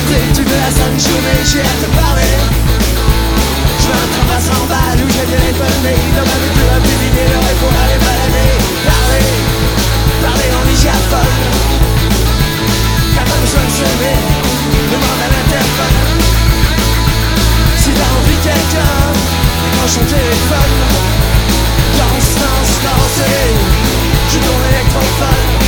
T'es toute la sainte journée, j'ai à te parler. Je veux un train à 100 balles où j'ai bien les palmés. Dans ma vie, tu vas plus vider l'oreille pour aller balader. Parler en diaphone. T'as pas besoin de s'aimer, demande à l'interphone. Si t'as envie de quelqu'un, décroche ton téléphone. Danse, danse, danse, je tourne électrophone.